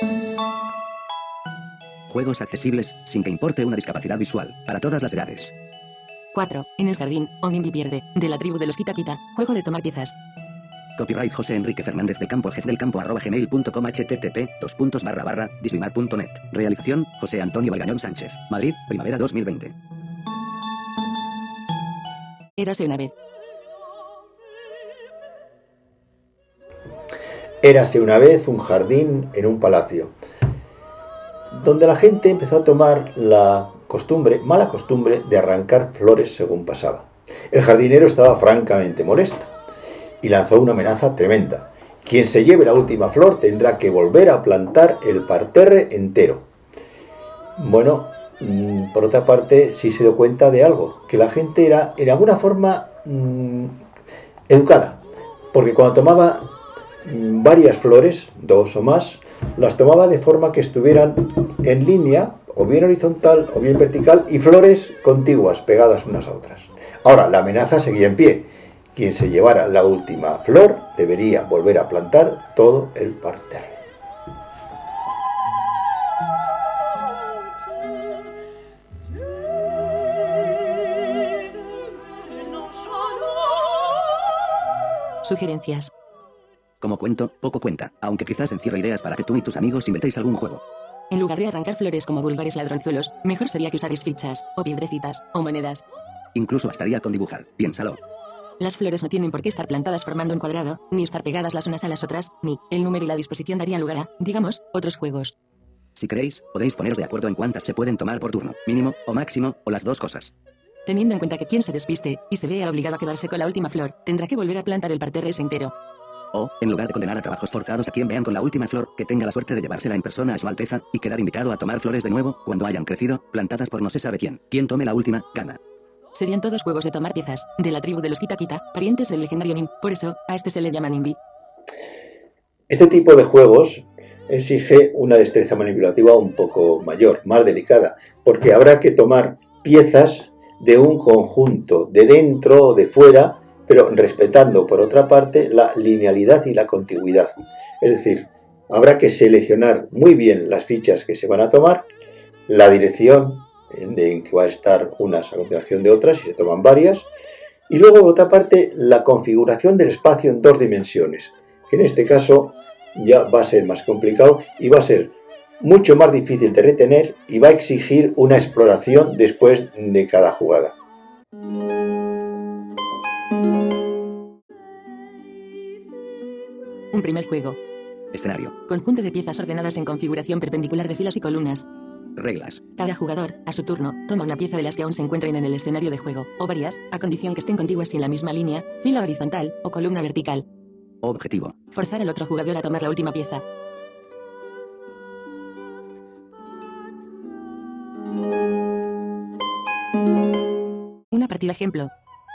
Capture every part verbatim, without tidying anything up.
Juegos accesibles, sin que importe una discapacidad visual, para todas las edades. cuatro. En el jardín, o Nimbi pierde, de la tribu de los Quita Quita, juego de tomar piezas. Copyright José Enrique Fernández del Campo, jefe del campo arroba gmail punto com, http dos puntos barra barra disbimar punto net. Realización José Antonio Valgañón Sánchez. Madrid, primavera dos mil veinte. Érase una vez. Érase una vez un jardín en un palacio, donde la gente empezó a tomar la costumbre, mala costumbre, de arrancar flores según pasaba. El jardinero estaba francamente molesto y lanzó una amenaza tremenda. Quien se lleve la última flor tendrá que volver a plantar el parterre entero. Bueno, por otra parte, sí se dio cuenta de algo, que la gente era en alguna forma mmm, educada, porque cuando tomaba mmm, varias flores, dos o más, las tomaba de forma que estuvieran en línea, o bien horizontal, o bien vertical, y flores contiguas, pegadas unas a otras. Ahora, la amenaza seguía en pie. Quien se llevara la última flor debería volver a plantar todo el parterre. Sugerencias. Como cuento, poco cuenta, aunque quizás encierre ideas para que tú y tus amigos inventéis algún juego. En lugar de arrancar flores como vulgares ladronzuelos, mejor sería que usarais fichas, o piedrecitas, o monedas. Incluso bastaría con dibujar, piénsalo. Las flores no tienen por qué estar plantadas formando un cuadrado, ni estar pegadas las unas a las otras, ni el número y la disposición darían lugar a, digamos, otros juegos. Si queréis, podéis poneros de acuerdo en cuántas se pueden tomar por turno, mínimo o máximo, o las dos cosas. Teniendo en cuenta que quien se despiste y se vea obligado a quedarse con la última flor, tendrá que volver a plantar el parterre ese entero. O, en lugar de condenar a trabajos forzados a quien vean con la última flor, que tenga la suerte de llevársela en persona a su alteza y quedar invitado a tomar flores de nuevo cuando hayan crecido, plantadas por no se sabe quién. Quien tome la última, gana. Serían todos juegos de tomar piezas, de la tribu de los Quita Quita, parientes del legendario Nim. Por eso, a este se le llama Nimbi. Este tipo de juegos exige una destreza manipulativa un poco mayor, más delicada, porque habrá que tomar piezas de un conjunto, de dentro o de fuera, pero respetando, por otra parte, la linealidad y la contigüidad. Es decir, habrá que seleccionar muy bien las fichas que se van a tomar, la dirección en que va a estar unas a continuación de otras, si se toman varias, y luego, por otra parte, la configuración del espacio en dos dimensiones, que en este caso ya va a ser más complicado y va a ser mucho más difícil de retener y va a exigir una exploración después de cada jugada. Un primer juego. Escenario. Conjunto de piezas ordenadas en configuración perpendicular de filas y columnas. Reglas. Cada jugador, a su turno, toma una pieza de las que aún se encuentren en el escenario de juego, o varias, a condición que estén contiguas y en la misma línea, fila horizontal o columna vertical. Objetivo. Forzar al otro jugador a tomar la última pieza. Una partida ejemplo.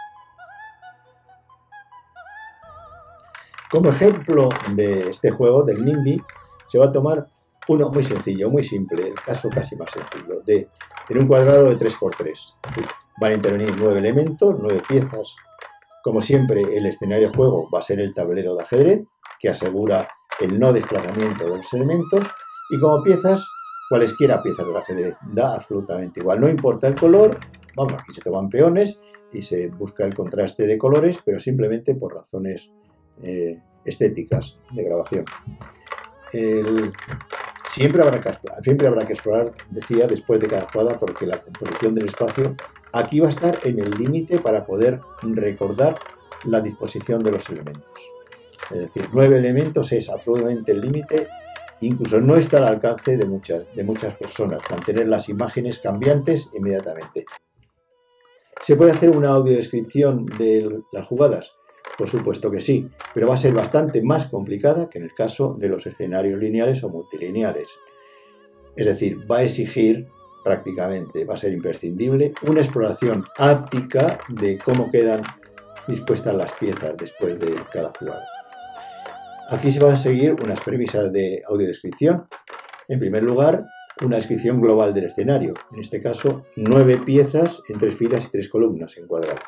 Como ejemplo de este juego, del Nimbi, se va a tomar uno muy sencillo, muy simple, el caso casi más sencillo, de en un cuadrado de tres por tres. Van a intervenir nueve elementos, nueve piezas. Como siempre, el escenario de juego va a ser el tablero de ajedrez, que asegura el no desplazamiento de los elementos, y como piezas, cualesquiera piezas del ajedrez, da absolutamente igual. No importa el color, vamos, aquí se toman peones y se busca el contraste de colores, pero simplemente por razones eh, estéticas de grabación. El, siempre, habrá que, siempre habrá que explorar, decía, después de cada jugada, porque la composición del espacio aquí va a estar en el límite para poder recordar la disposición de los elementos. Es decir, nueve elementos es absolutamente el límite, incluso no está al alcance de muchas, de muchas personas, mantener las imágenes cambiantes inmediatamente. ¿Se puede hacer una audiodescripción de las jugadas? Por supuesto que sí, pero va a ser bastante más complicada que en el caso de los escenarios lineales o multilineales. Es decir, va a exigir prácticamente, va a ser imprescindible, una exploración áptica de cómo quedan dispuestas las piezas después de cada jugada. Aquí se van a seguir unas premisas de audiodescripción. En primer lugar, una descripción global del escenario, en este caso, nueve piezas en tres filas y tres columnas en cuadrado.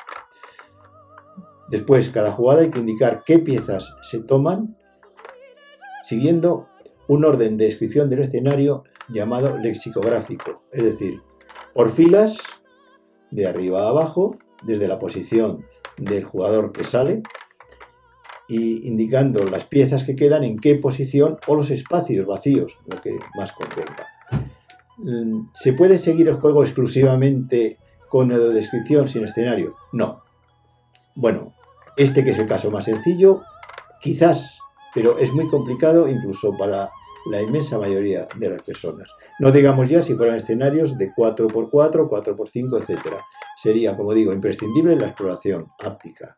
Después, cada jugada hay que indicar qué piezas se toman, siguiendo un orden de descripción del escenario llamado lexicográfico, es decir, por filas, de arriba a abajo, desde la posición del jugador que sale, y indicando las piezas que quedan en qué posición o los espacios vacíos, lo que más convenga. ¿Se puede seguir el juego exclusivamente con descripción sin escenario? No. Bueno, este que es el caso más sencillo, quizás, pero es muy complicado incluso para la inmensa mayoría de las personas. No digamos ya si fueran escenarios de cuatro por cuatro, cuatro por cinco, etcétera. Sería, como digo, imprescindible la exploración áptica.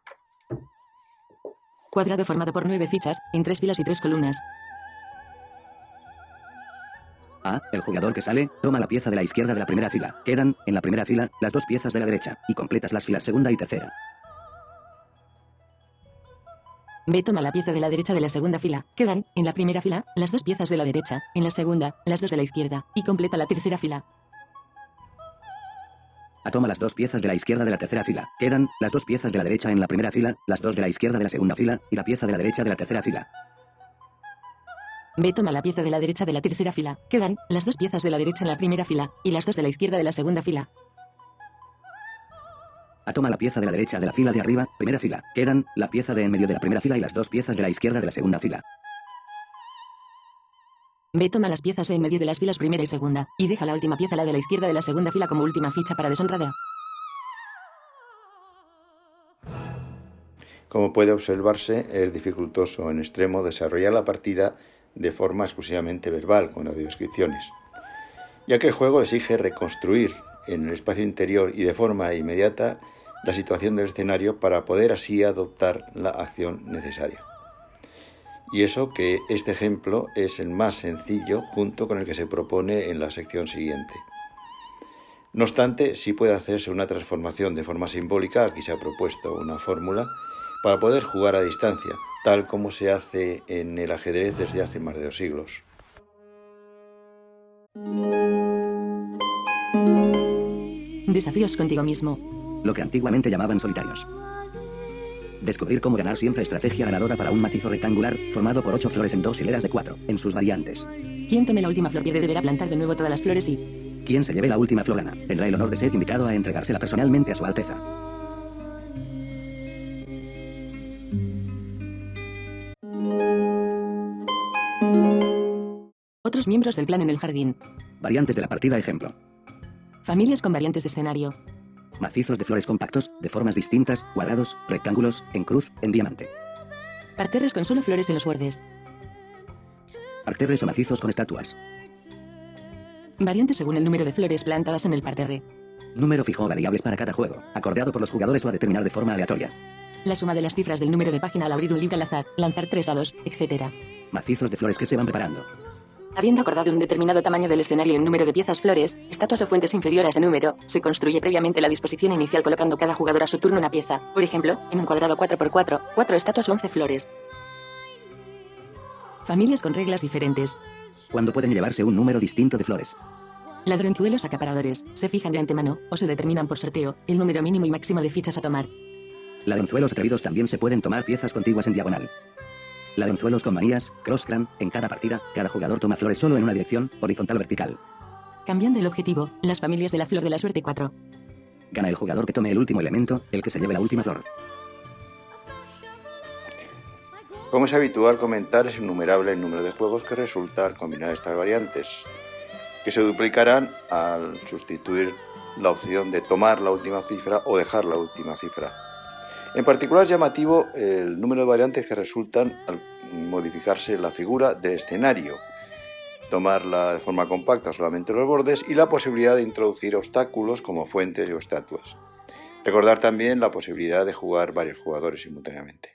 Cuadrado formado por nueve fichas, en tres filas y tres columnas. A. El jugador que sale, toma la pieza de la izquierda de la primera fila. Quedan, en la primera fila, las dos piezas de la derecha, y completas las filas segunda y tercera. B. Toma la pieza de la derecha de la segunda fila. Quedan, en la primera fila, las dos piezas de la derecha, en la segunda, las dos de la izquierda, y completa la tercera fila. A. Toma las dos piezas de la izquierda de la tercera fila. Quedan, las dos piezas de la derecha en la primera fila, las dos de la izquierda de la segunda fila, y la pieza de la derecha de la tercera fila. B. Toma la pieza de la derecha de la tercera fila. Quedan, las dos piezas de la derecha en la primera fila, y las dos de la izquierda de la segunda fila. A. Toma la pieza de la derecha de la fila de arriba, primera fila. Quedan, la pieza de en medio de la primera fila y las dos piezas de la izquierda de la segunda fila. B. Toma las piezas de en medio de las filas primera y segunda, y deja la última pieza, la de la izquierda de la segunda fila, como última ficha para deshonrada. Como puede observarse, es dificultoso en extremo desarrollar la partida de forma exclusivamente verbal, con audiodescripciones, ya que el juego exige reconstruir en el espacio interior y de forma inmediata la situación del escenario para poder así adoptar la acción necesaria. Y eso que este ejemplo es el más sencillo junto con el que se propone en la sección siguiente. No obstante, sí puede hacerse una transformación de forma simbólica. Aquí se ha propuesto una fórmula para poder jugar a distancia, tal como se hace en el ajedrez desde hace más de dos siglos. Desafíos contigo mismo. Lo que antiguamente llamaban solitarios. Descubrir cómo ganar siempre estrategia ganadora para un macizo rectangular, formado por ocho flores en dos hileras de cuatro, en sus variantes. Quien tome la última flor pierde, deberá plantar de nuevo todas las flores y... Quien se lleve la última flor gana. Tendrá el honor de ser invitado a entregársela personalmente a su Alteza. Otros miembros del clan en el jardín. Variantes de la partida ejemplo. Familias con variantes de escenario. Macizos de flores compactos, de formas distintas, cuadrados, rectángulos, en cruz, en diamante. Parterres con solo flores en los bordes. Parterres o macizos con estatuas. Variantes según el número de flores plantadas en el parterre. Número fijo o variables para cada juego, acordado por los jugadores o a determinar de forma aleatoria. La suma de las cifras del número de página al abrir un libro al azar, lanzar tres dados, etcétera. Macizos de flores que se van preparando. Habiendo acordado un determinado tamaño del escenario y un número de piezas flores, estatuas o fuentes inferior a ese número, se construye previamente la disposición inicial colocando cada jugador a su turno una pieza. Por ejemplo, en un cuadrado cuatro por cuatro, cuatro estatuas o once flores. Familias con reglas diferentes. Cuando pueden llevarse un número distinto de flores. Ladronzuelos acaparadores. Se fijan de antemano, o se determinan por sorteo, el número mínimo y máximo de fichas a tomar. Ladronzuelos atrevidos también se pueden tomar piezas contiguas en diagonal. Ladronzuelos con manías, cross-clan, en cada partida, cada jugador toma flores solo en una dirección, horizontal o vertical. Cambiando el objetivo, las familias de la flor de la suerte cuatro. Gana el jugador que tome el último elemento, el que se lleve la última flor. Como es habitual comentar, es innumerable el número de juegos que resulta al combinar estas variantes, que se duplicarán al sustituir la opción de tomar la última cifra o dejar la última cifra. En particular es llamativo el número de variantes que resultan al modificarse la figura de escenario, tomarla de forma compacta solamente los bordes y la posibilidad de introducir obstáculos como fuentes o estatuas. Recordar también la posibilidad de jugar varios jugadores simultáneamente.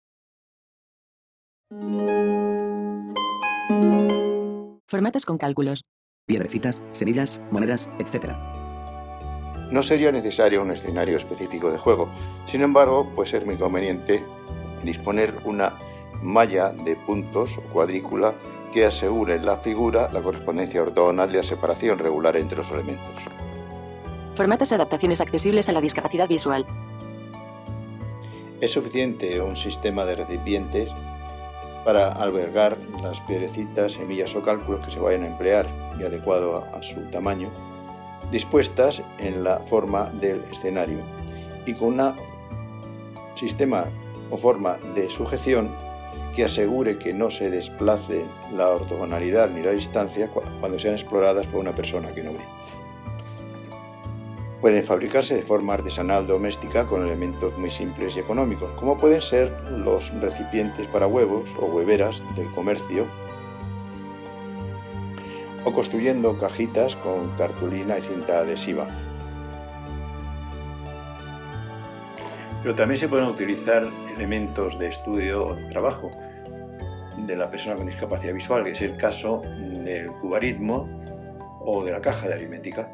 Formatos con cálculos. Piedrecitas, semillas, monedas, etcétera. No sería necesario un escenario específico de juego, sin embargo, puede ser muy conveniente disponer una malla de puntos o cuadrícula que asegure la figura, la correspondencia ortogonal y la separación regular entre los elementos. Formatos de adaptaciones accesibles a la discapacidad visual. Es suficiente un sistema de recipientes para albergar las piedrecitas, semillas o cálculos que se vayan a emplear y adecuado a, a su tamaño, dispuestas en la forma del escenario y con un sistema o forma de sujeción que asegure que no se desplace la ortogonalidad ni la distancia cuando sean exploradas por una persona que no ve. Pueden fabricarse de forma artesanal doméstica con elementos muy simples y económicos, como pueden ser los recipientes para huevos o hueveras del comercio, o construyendo cajitas con cartulina y cinta adhesiva. Pero también se pueden utilizar elementos de estudio o de trabajo de la persona con discapacidad visual, que es el caso del cubarismo o de la caja de aritmética.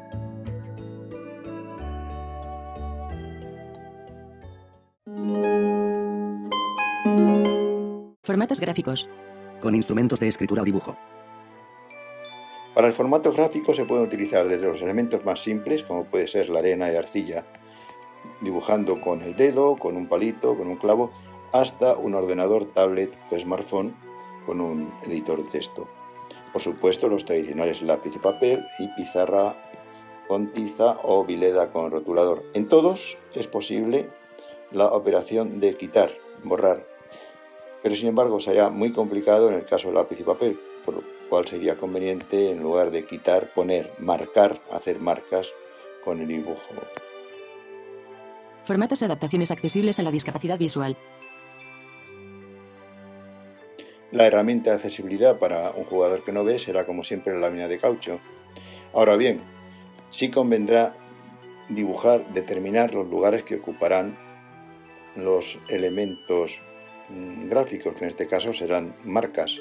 Formatos gráficos. Con instrumentos de escritura o dibujo. Para el formato gráfico se pueden utilizar desde los elementos más simples, como puede ser la arena y arcilla, dibujando con el dedo, con un palito, con un clavo, hasta un ordenador, tablet o smartphone con un editor de texto. Por supuesto, los tradicionales lápiz y papel y pizarra con tiza o vileda con rotulador. En todos es posible la operación de quitar, borrar, pero sin embargo sería muy complicado en el caso del lápiz y papel, por lo cual sería conveniente, en lugar de quitar, poner, marcar, hacer marcas con el dibujo. Formatos y adaptaciones accesibles a la discapacidad visual. La herramienta de accesibilidad para un jugador que no ve será, como siempre, la lámina de caucho. Ahora bien, sí convendrá dibujar, determinar los lugares que ocuparán los elementos mmm, gráficos, que en este caso serán marcas.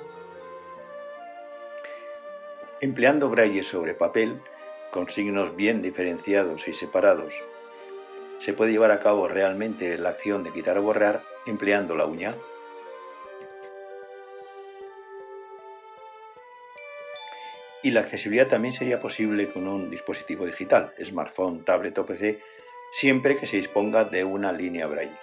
Empleando braille sobre papel, con signos bien diferenciados y separados, se puede llevar a cabo realmente la acción de quitar o borrar empleando la uña. Y la accesibilidad también sería posible con un dispositivo digital, smartphone, tablet o P C, siempre que se disponga de una línea braille.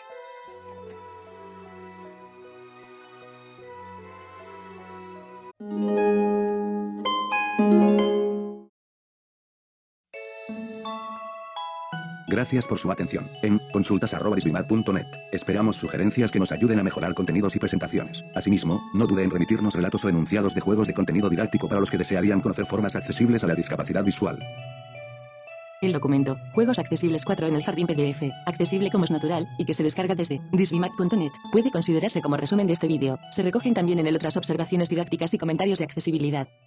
Gracias por su atención. En consultas arroba disbimad punto net esperamos sugerencias que nos ayuden a mejorar contenidos y presentaciones. Asimismo, no dude en remitirnos relatos o enunciados de juegos de contenido didáctico para los que desearían conocer formas accesibles a la discapacidad visual. El documento, Juegos Accesibles cuatro en el Jardín P D F, accesible como es natural, y que se descarga desde disbimad punto net, puede considerarse como resumen de este vídeo. Se recogen también en él otras observaciones didácticas y comentarios de accesibilidad.